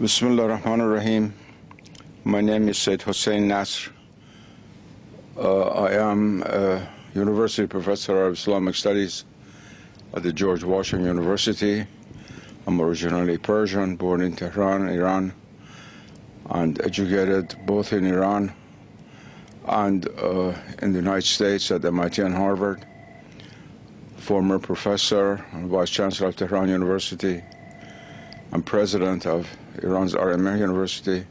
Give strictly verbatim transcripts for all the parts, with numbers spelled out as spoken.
Bismillah ar-Rahman ar-Rahim. My name is Sayyid Hussein Nasr. Uh, I am a university professor of Islamic Studies at the George Washington University. I'm originally Persian, born in Tehran, Iran, and educated both in Iran and uh, in the United States at M I T and Harvard. Former professor and vice chancellor of Tehran University. I'm president of Iran's R M A University,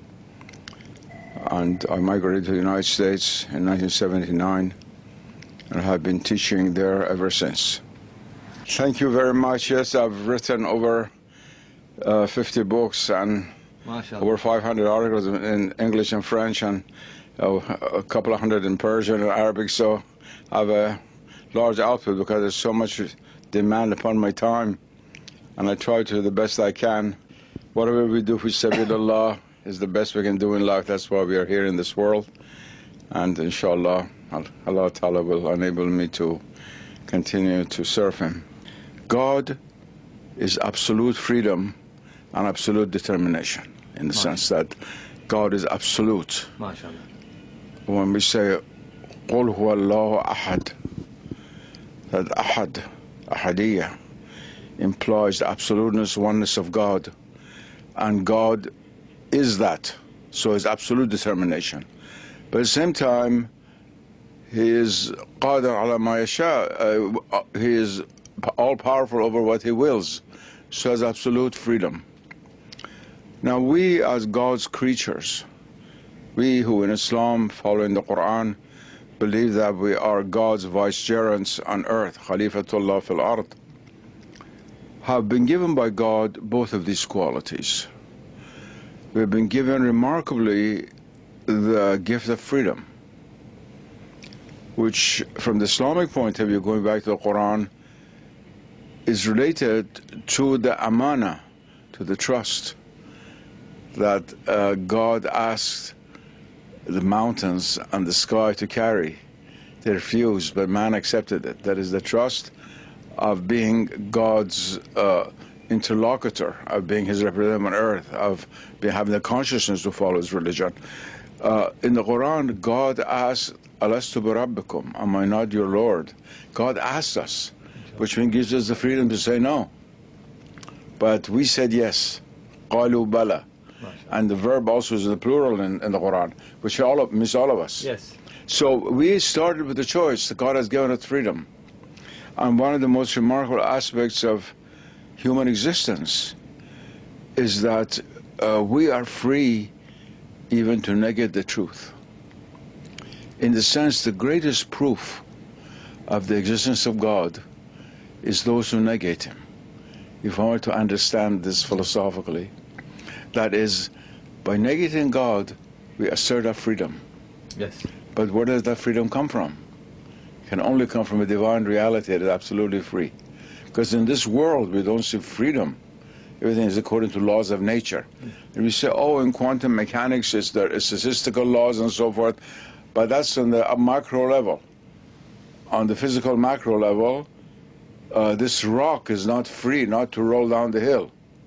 and I migrated to the United States in nineteen seventy-nine and have been teaching there ever since. Thank you very much. Yes, I've written over uh, fifty books and MashaAllah. over five hundred articles in English and French, and uh, a couple of hundred in Persian and Arabic, so I have a large output because there's so much demand upon my time, and I try to do the best I can. Whatever we do for Sabilillah is the best we can do in life. That's why we are here in this world, and inshallah Allah Ta'ala will enable me to continue to serve Him. God is absolute freedom and absolute determination, in the sense that God is absolute. MashaAllah. When we say قُلْ هُوَ اللَّهُ أَحَدٌ, that ahad, ahadiyya, implies the absoluteness, oneness of God, and God is that, so His absolute determination. But at the same time, He is قادر على ما يشاء, He is all-powerful over what He wills, so has absolute freedom. Now we as God's creatures, we who in Islam, following the Quran, believe that we are God's vicegerents on earth, Khalifatullah fil ard, have been given by God both of these qualities. We've been given remarkably the gift of freedom, which from the Islamic point of view, going back to the Quran, is related to the amana, to the trust that uh, God asked the mountains and the sky to carry. They refused, but man accepted it. That is the trust of being God's uh, interlocutor, of being His representative on earth, of being, having the consciousness to follow His religion. Uh, in the Quran, God asked, Alastu bi rabbikum, am I not your Lord? God asked us, which means gives us the freedom to say no. But we said yes, qalu bala. And the verb also is in the plural in, in the Quran, which all of, means all of us. Yes. So we started with the choice that God has given us freedom. And one of the most remarkable aspects of human existence is that uh, we are free even to negate the truth. In the sense, the greatest proof of the existence of God is those who negate Him. If I were to understand this philosophically, that is, by negating God, we assert our freedom. Yes. But where does that freedom come from? It can only come from a divine reality that is absolutely free. Because in this world, we don't see freedom. Everything is according to laws of nature. And we say, oh, in quantum mechanics, it's there is statistical laws and so forth, but that's on the macro level. On the physical macro level, uh, this rock is not free not to roll down the hill.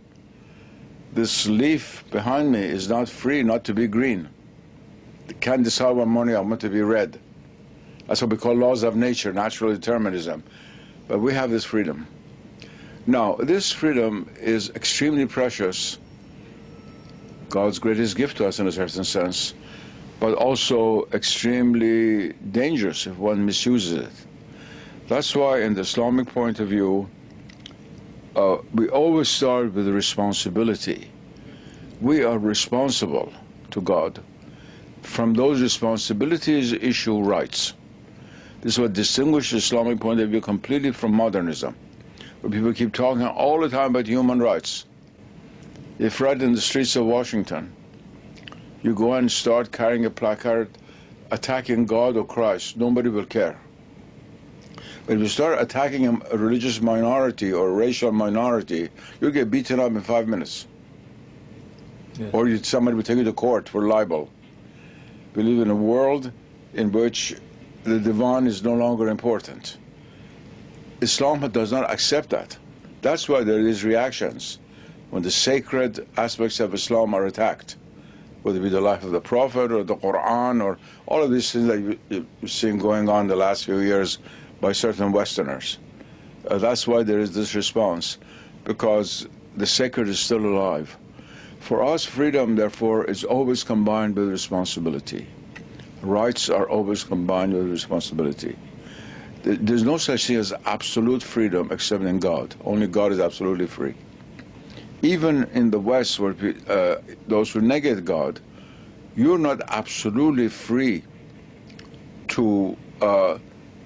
This leaf behind me is not free not to be green. It can't decide one morning I want to be red. That's what we call laws of nature, natural determinism. But we have this freedom. Now, this freedom is extremely precious, God's greatest gift to us in a certain sense, but also extremely dangerous if one misuses it. That's why in the Islamic point of view, Uh, we always start with the responsibility. We are responsible to God. From those responsibilities issue rights. This is what distinguishes the Islamic point of view completely from modernism, where people keep talking all the time about human rights. If right in the streets of Washington, you go and start carrying a placard attacking God or Christ, nobody will care. But if you start attacking a religious minority or a racial minority, you'll get beaten up in five minutes. Yes. Or you, somebody will take you to court for libel. We live in a world in which the divine is no longer important. Islam does not accept that. That's why there is reactions when the sacred aspects of Islam are attacked, whether it be the life of the Prophet or the Quran or all of these things that you, you've seen going on the last few years by certain Westerners. Uh, that's why there is this response, because the sacred is still alive. For us, freedom, therefore, is always combined with responsibility. Rights are always combined with responsibility. There's no such thing as absolute freedom except in God. Only God is absolutely free. Even in the West, where uh, those who negate God, you're not absolutely free to uh,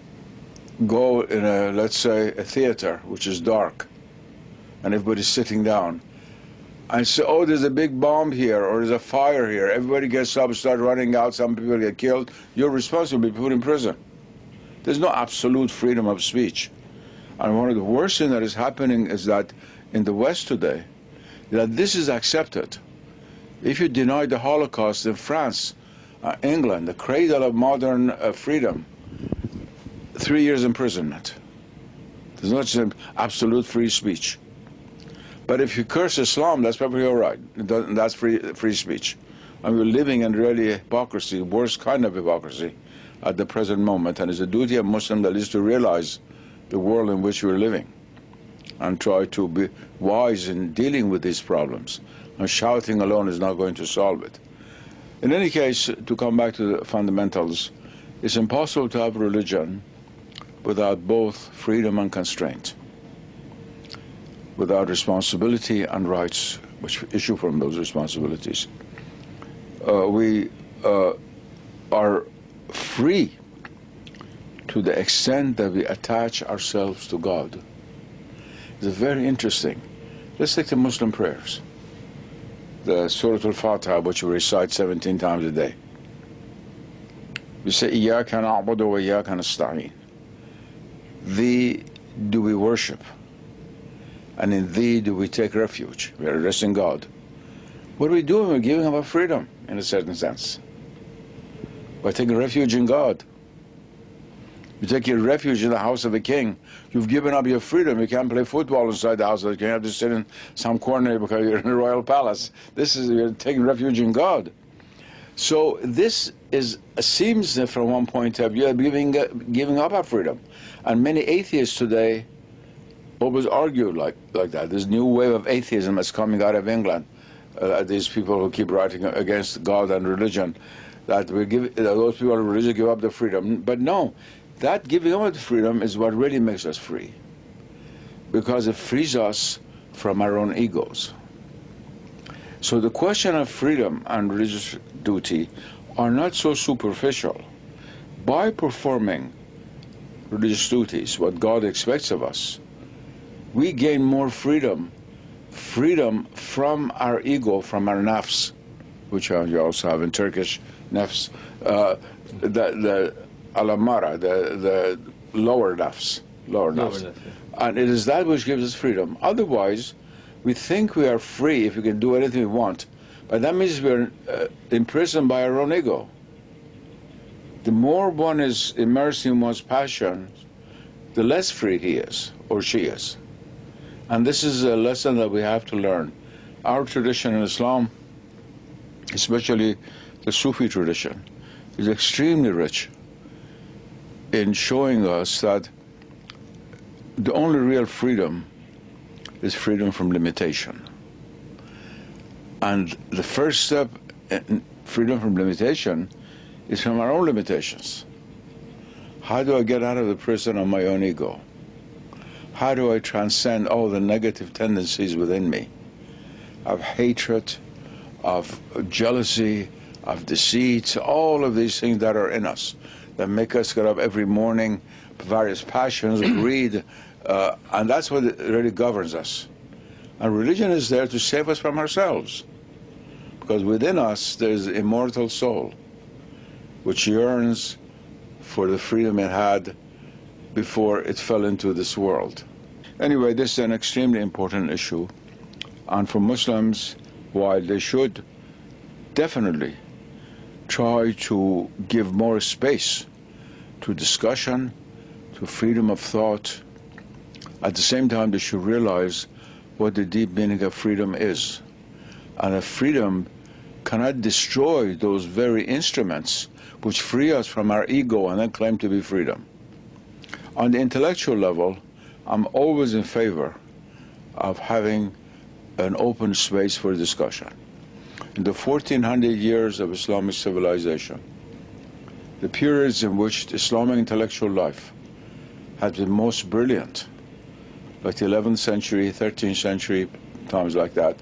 go in a, let's say, a theater, which is dark, and everybody's sitting down, and say, oh, there's a big bomb here, or there's a fire here. Everybody gets up, start running out, some people get killed. You're responsible to be put in prison. There's no absolute freedom of speech. And one of the worst things that is happening is that in the West today, that this is accepted. If you deny the Holocaust in France, uh, England, the cradle of modern uh, freedom, three years imprisonment. There's not just absolute free speech. But if you curse Islam, that's perfectly all right. That's free, free speech. And we're living in really hypocrisy, worst kind of hypocrisy at the present moment. And it's a duty of Muslims that is to realize the world in which we're living and try to be wise in dealing with these problems. And shouting alone is not going to solve it. In any case, to come back to the fundamentals, it's impossible to have religion without both freedom and constraint, without responsibility and rights which issue from those responsibilities. Uh, we uh, are free to the extent that we attach ourselves to God. It's very interesting. Let's take the Muslim prayers. The Surah Al-Fatiha, which we recite seventeen times a day. We say, إِيَّاكَ نَعْبُدُ وَإِيَّاكَ نَسْتَعِينُ. Thee do we worship, and in Thee do we take refuge. We are addressing God. What are we doing? We're giving up our freedom, in a certain sense, by taking refuge in God. You take your refuge in the house of a king. You've given up your freedom. You can't play football inside the house of the king. You have to sit in some corner because you're in a royal palace. This is, you're taking refuge in God. So this is seems, from one point of view, giving, uh, giving up our freedom. And many atheists today always argue like, like that. This new wave of atheism that's coming out of England. Uh, these people who keep writing against God and religion, that we give, that those people who are religious give up their freedom. But no. That giving up the freedom is what really makes us free, because it frees us from our own egos. So the question of freedom and religious duty are not so superficial. By performing religious duties, what God expects of us, we gain more freedom, freedom from our ego, from our nafs, which you also have in Turkish, nafs, uh, the, the Al-Amara, the, the lower nafs, lower nafs. Lower nafs, yeah. And it is that which gives us freedom. Otherwise, we think we are free if we can do anything we want, but that means we are uh, imprisoned by our own ego. The more one is immersed in one's passion, the less free he is, or she is. And this is a lesson that we have to learn. Our tradition in Islam, especially the Sufi tradition, is extremely rich in showing us that the only real freedom is freedom from limitation. And the first step in freedom from limitation is from our own limitations. How do I get out of the prison of my own ego? How do I transcend all the negative tendencies within me of hatred, of jealousy, of deceit, all of these things that are in us that make us get up every morning, various passions, greed, uh, and that's what really governs us. And religion is there to save us from ourselves, because within us there's an immortal soul which yearns for the freedom it had before it fell into this world. Anyway, this is an extremely important issue, and for Muslims, while they should definitely try to give more space to discussion, to freedom of thought, at the same time they should realize what the deep meaning of freedom is. And if freedom cannot destroy those very instruments which free us from our ego and then claim to be freedom. On the intellectual level, I'm always in favor of having an open space for discussion. In the fourteen hundred years of Islamic civilization, the periods in which Islamic intellectual life has been most brilliant, like the eleventh century, thirteenth century, times like that,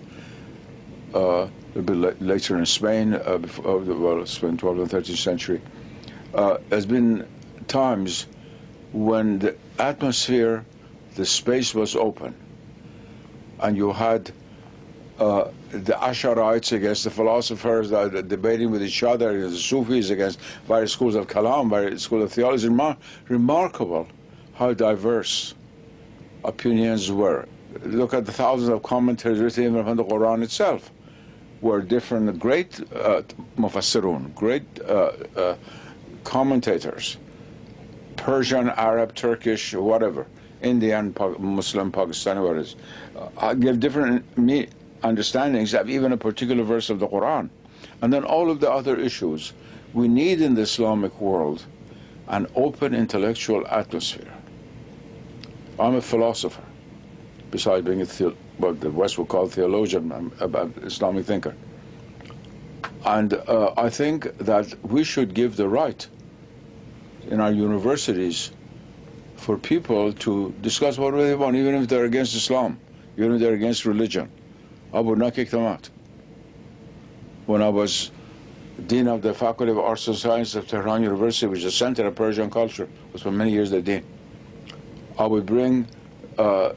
uh, a bit la- later in Spain, uh, before, uh, well, Spain, twelfth and thirteenth century, uh, has been times when the atmosphere, the space was open, and you had uh, the Ash'arites against the philosophers that are debating with each other, the Sufis against various schools of Kalam, various schools of theology. Remar- remarkable how diverse opinions were. Look at the thousands of commentaries written even from the Quran itself, where different great uh, mufassirun, great uh, uh, commentators, Persian, Arab, Turkish, whatever, Indian, Muslim, Pakistani, what it is, uh, give different me- understandings of even a particular verse of the Quran. And then all of the other issues. We need in the Islamic world an open intellectual atmosphere. I'm a philosopher, besides being a the- what the West would call theologian, I'm about Islamic thinker. And uh, I think that we should give the right in our universities for people to discuss whatever they want, even if they're against Islam, even if they're against religion. I would not kick them out. When I was Dean of the Faculty of Arts and Sciences of Tehran University, which is a center of Persian culture, was for many years the dean, I would bring uh,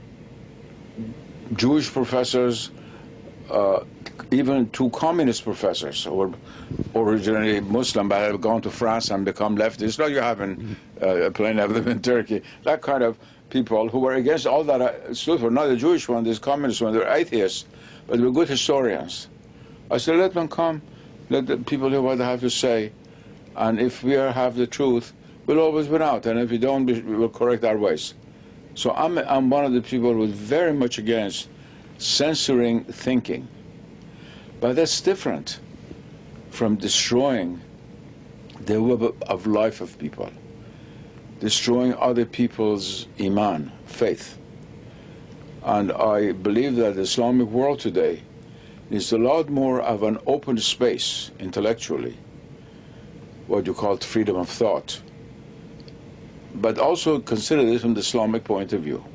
Jewish professors, uh, even two communist professors who were originally Muslim but had gone to France and become leftists, like you have in uh, plenty of them in Turkey, that kind of people who were against all that uh, stood for, not the Jewish one, these communist ones, they were atheists, but they were good historians. I said, let them come, let the people hear what they have to say, and if we are, have the truth, we'll always win out, and if we don't, we will correct our ways. So I'm, I'm one of the people who is very much against censoring thinking. But that's different from destroying the web of life of people, destroying other people's iman, faith. And I believe that the Islamic world today is a lot more of an open space intellectually, what you call freedom of thought. But also consider this from the Islamic point of view.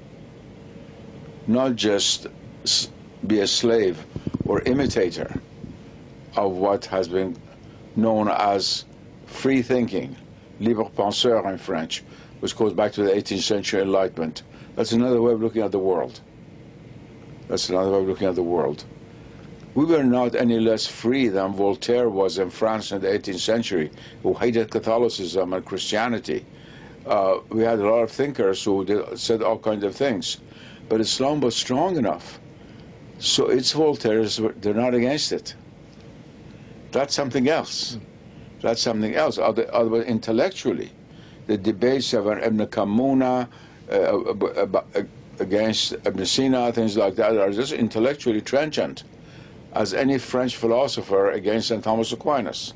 Not just be a slave or imitator of what has been known as free thinking, libre penseur in French, which goes back to the eighteenth century Enlightenment. That's another way of looking at the world. That's another way of looking at the world. We were not any less free than Voltaire was in France in the eighteenth century, who hated Catholicism and Christianity. Uh, we had a lot of thinkers who did, said all kinds of things. But Islam was strong enough. So it's Voltaire's, they're not against it. That's something else. That's something else. Other, other, intellectually, the debates of Ibn Kamuna uh, against Ibn Sina, things like that, are just intellectually trenchant as any French philosopher against Saint Thomas Aquinas.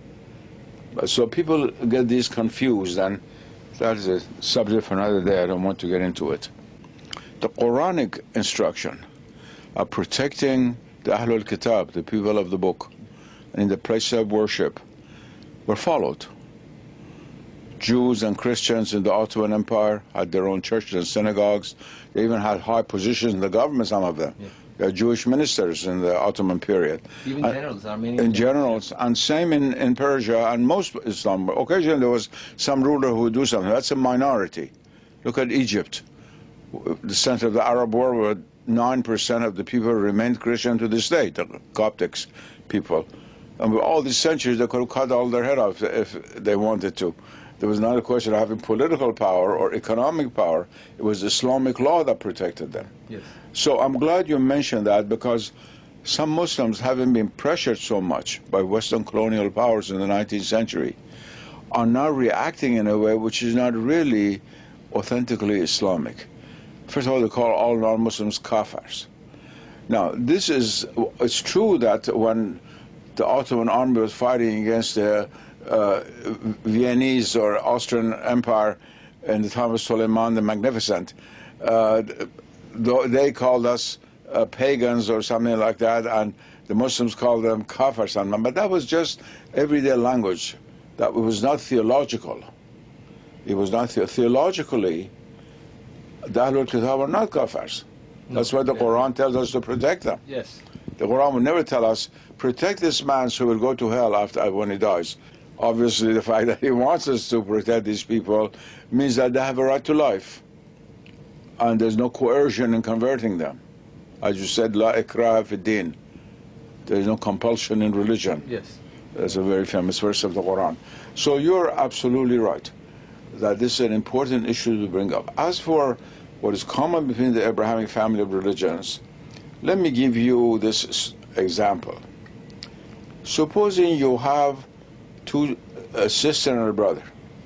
So people get these confused, and that is a subject for another day. I don't want to get into it. The Quranic instruction of protecting the Ahlul Kitab, the people of the book, in the place of worship, were followed. Jews and Christians in the Ottoman Empire had their own churches and synagogues. They even had high positions in the government, some of them. Yeah. They had Jewish ministers in the Ottoman period. Even uh, generals, Armenian In generals, and same in, in Persia and most Islam. Occasionally there was some ruler who would do something. That's a minority. Look at Egypt, the center of the Arab world, where nine percent of the people remained Christian to this day, the Coptics people. And with all these centuries, they could have cut all their head off if they wanted to. There was not a question of having political power or economic power. It was Islamic law that protected them. Yes. So I'm glad you mentioned that, because some Muslims, having been pressured so much by Western colonial powers in the nineteenth century, are now reacting in a way which is not really authentically Islamic. First of all, they call all non-Muslims kafirs. Now, this is, it's true that when the Ottoman army was fighting against the uh, Viennese or Austrian Empire in the time of Suleiman the Magnificent, uh, they called us uh, pagans or something like that, and the Muslims called them kafir, something. But that was just everyday language. That was not theological. It was not the theologically. The Ahlul Kitab are not kafirs. No, That's why the yeah. Quran tells us to protect them. Yes. The Quran will never tell us, protect this man so he'll go to hell after when he dies. Obviously, the fact that he wants us to protect these people means that they have a right to life. And there's no coercion in converting them. As you said, la ikraha fi din. There's no compulsion in religion. Yes. That's a very famous verse of the Quran. So you're absolutely right that this is an important issue to bring up. As for what is common between the Abrahamic family of religions, let me give you this example. Supposing you have two, a sister and a brother.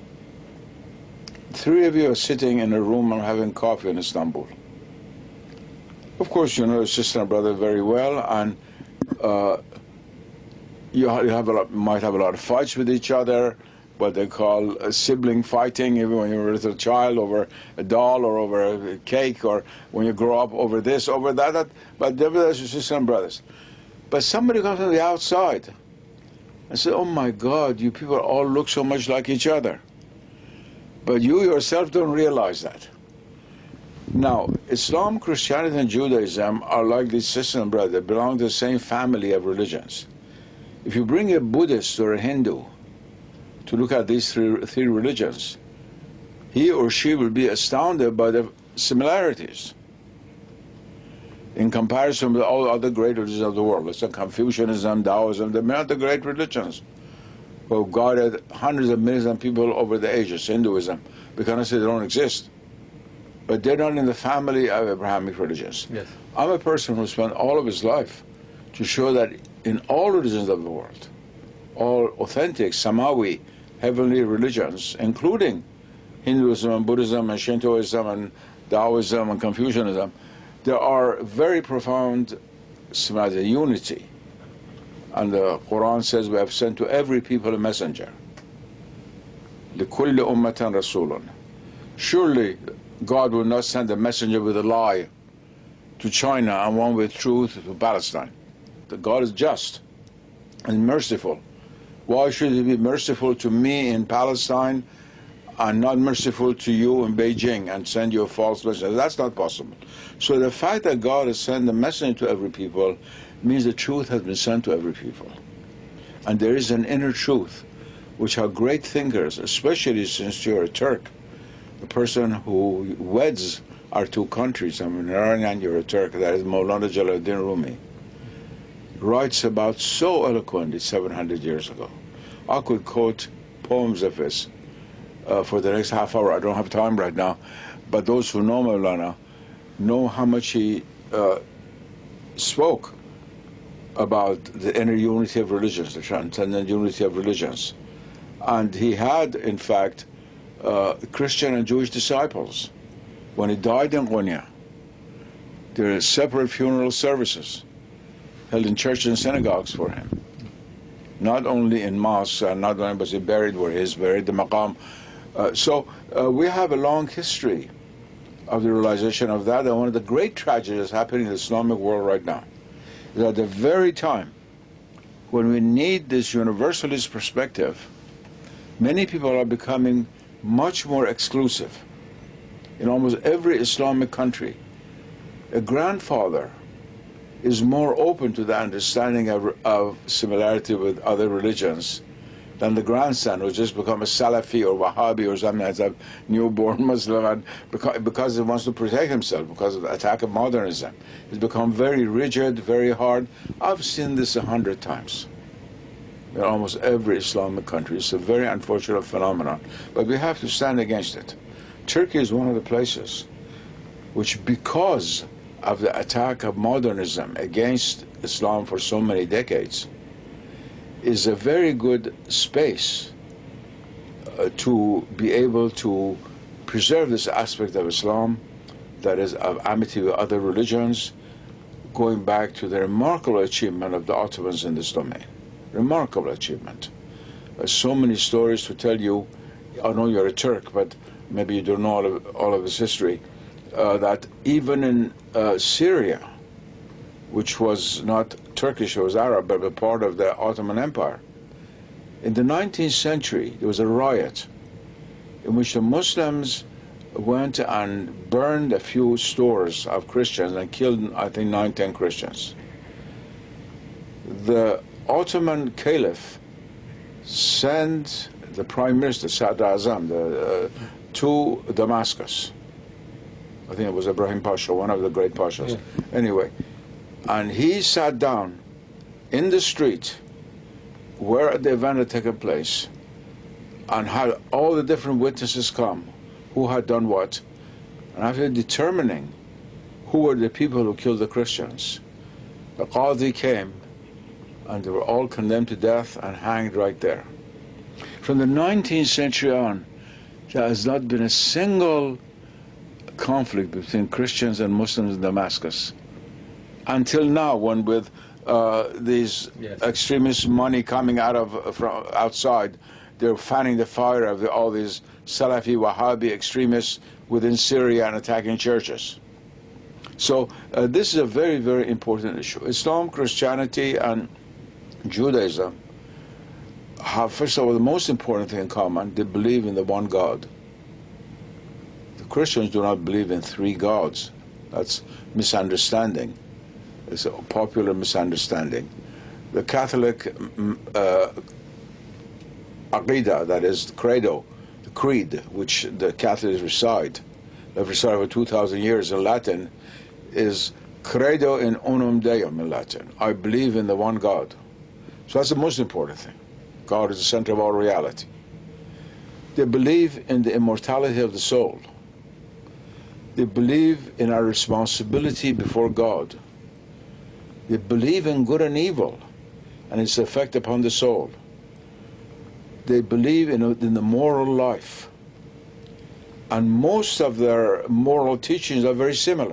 Three of you are sitting in a room and having coffee in Istanbul. Of course, you know your sister and brother very well, and uh, you have a lot, might have a lot of fights with each other, what they call a sibling fighting, even when you're a little child, over a doll or over a cake, or when you grow up over this, over that. that but nevertheless, your sister and brothers. But somebody comes from the outside and says, oh my God, you people all look so much like each other. But you yourself don't realize that. Now, Islam, Christianity, and Judaism are like these sister and brother. They belong to the same family of religions. If you bring a Buddhist or a Hindu to look at these three, three religions, he or she will be astounded by the similarities in comparison with all other great religions of the world. Let's say Confucianism, Taoism, they're not the great religions who have guided hundreds of millions of people over the ages. Hinduism, we cannot say they don't exist, but they're not in the family of Abrahamic religions. Yes. I'm a person who spent all of his life to show that in all religions of the world, all authentic Samawi, heavenly religions, including Hinduism and Buddhism and Shintoism and Taoism and Confucianism, there are very profound similarities, unity. And the Quran says we have sent to every people a messenger. لِكُلِّ أُمَّةٍ رَسُولٌ. Surely God will not send a messenger with a lie to China and one with truth to Palestine. That God is just and merciful. Why should he be merciful to me in Palestine and not merciful to you in Beijing and send you a false message? That's not possible. So the fact that God has sent a messenger to every people means the truth has been sent to every people. And there is an inner truth, which are great thinkers, especially since you're a Turk, the person who weds our two countries, I'm an Iranian, you're a Turk, that is Maulana Jalaluddin Rumi, writes about so eloquently seven hundred years ago. I could quote poems of his uh, for the next half hour. I don't have time right now, but those who know Maulana know how much he uh, spoke about the inner unity of religions, the transcendent unity of religions. And he had, in fact, uh, Christian and Jewish disciples. When he died in Konya, there are separate funeral services held in churches and synagogues for him. Not only in mosques, and not only was he buried where he is buried, the maqam. Uh, so uh, we have a long history of the realization of that, and one of the great tragedies happening in the Islamic world right now is at the very time when we need this universalist perspective, many people are becoming much more exclusive. In almost every Islamic country, a grandfather is more open to the understanding of, of similarity with other religions than the grandson who's just become a Salafi or Wahhabi or something as a newborn Muslim, and because, because he wants to protect himself because of the attack of modernism. He's become very rigid, very hard. I've seen this a hundred times in almost every Islamic country. It's a very unfortunate phenomenon, but we have to stand against it. Turkey is one of the places which, because of the attack of modernism against Islam for so many decades, is a very good space uh, to be able to preserve this aspect of Islam that is of amity with other religions, going back to the remarkable achievement of the Ottomans in this domain. Remarkable achievement. There's so many stories to tell you. I know you're a Turk, but maybe you don't know all of, all of its history, uh, that even in uh, Syria, which was not Turkish, it was Arab, but a part of the Ottoman Empire, in the nineteenth century, there was a riot in which the Muslims went and burned a few stores of Christians and killed, I think, nine, ten Christians. The Ottoman Caliph sent the Prime Minister, Sadr Azam, the, uh, to Damascus. I think it was Ibrahim Pasha, one of the great pashas. Yeah. Anyway, and he sat down in the street where the event had taken place and had all the different witnesses come, who had done what, and after determining who were the people who killed the Christians, the Qadi came and they were all condemned to death and hanged right there. From the nineteenth century on, there has not been a single conflict between Christians and Muslims in Damascus. Until now, when with uh, these yes. extremist money coming out of from outside, they're fanning the fire of the, all these Salafi, Wahhabi extremists within Syria and attacking churches. So uh, this is a very, very important issue. Islam, Christianity, and Judaism have, first of all, the most important thing in common: they believe in the one God. The Christians do not believe in three gods. That's misunderstanding. It's a popular misunderstanding. The Catholic uh, Aqidah, that is the credo, the creed, which the Catholics recite, they've recited for two thousand years in Latin, is credo in unum Deum in Latin. I believe in the one God. So that's the most important thing. God is the center of all reality. They believe in the immortality of the soul. They believe in our responsibility before God. They believe in good and evil and its effect upon the soul. They believe in, in the moral life. And most of their moral teachings are very similar.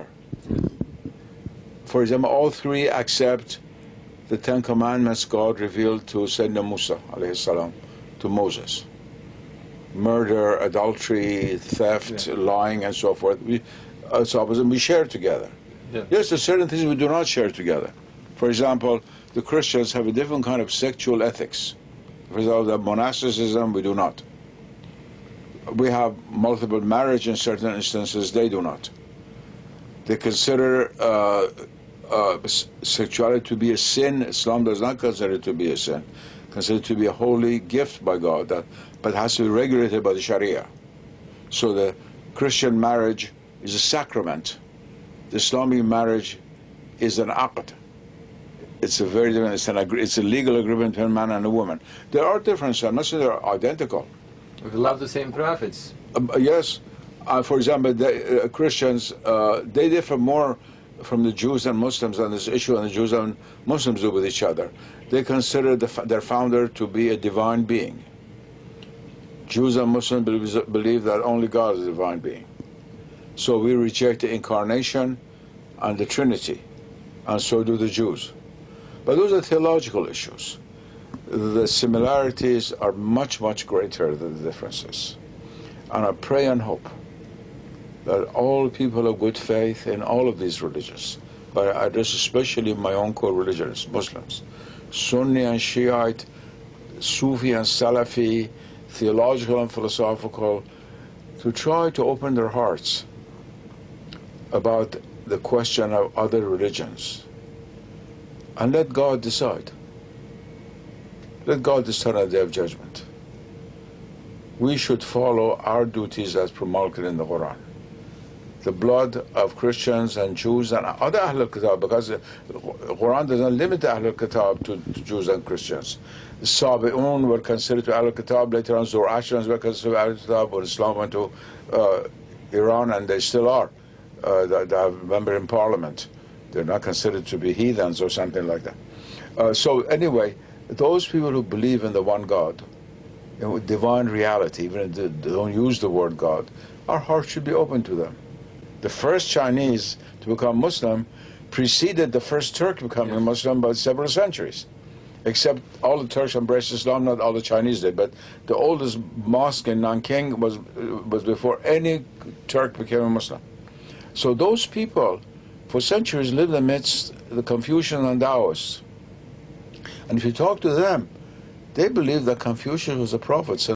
For example, all three accept the Ten Commandments God revealed to Sayyidina Musa, alayhi salam, to Moses. Murder, adultery, theft, yeah. lying, and so forth. We, uh, so we share together. Yeah. Yes, there are certain things we do not share together. For example, the Christians have a different kind of sexual ethics. For example, the monasticism, we do not. We have multiple marriage in certain instances, they do not. They consider uh, uh, sexuality to be a sin. Islam does not consider it to be a sin. Consider it to be a holy gift by God, that, but has to be regulated by the Sharia. So the Christian marriage is a sacrament. The Islamic marriage is an aqd. It's a very different, it's, an, it's a legal agreement between a man and a woman. There are differences, I'm not saying they're identical. We love the same prophets. Um, yes. Uh, for example, the, uh, Christians, uh, they differ more from the Jews and Muslims on this issue, and the Jews and Muslims do with each other. They consider the, their founder to be a divine being. Jews and Muslims believe, believe that only God is a divine being. So we reject the incarnation and the Trinity, and so do the Jews. But those are theological issues. The similarities are much, much greater than the differences. And I pray and hope that all people of good faith in all of these religions, but I address especially my own co-religions, Muslims, Sunni and Shiite, Sufi and Salafi, theological and philosophical, to try to open their hearts about the question of other religions and let God decide. Let God decide on the day of judgment. We should follow our duties as promulgated in the Quran. The blood of Christians and Jews and other Ahl al-Kitab, because the Quran does not limit the Ahl al-Kitab to, to Jews and Christians. The Sabi'un were considered to Ahl al-Kitab, later on Zoroastrians were considered to Ahl al-Kitab, when Islam went to uh, Iran, and they still are. Uh, they, they have a member in parliament. They're not considered to be heathens or something like that. Uh, so anyway, those people who believe in the one God, you know, divine reality, even if they don't use the word God, our hearts should be open to them. The first Chinese to become Muslim preceded the first Turk becoming Yeah. Muslim by several centuries. Except all the Turks embraced Islam, not all the Chinese did. But the oldest mosque in Nanking was was before any Turk became a Muslim. So those people, for centuries, lived amidst the Confucian and Taoists. And if you talk to them, they believe that Confucius was a prophet.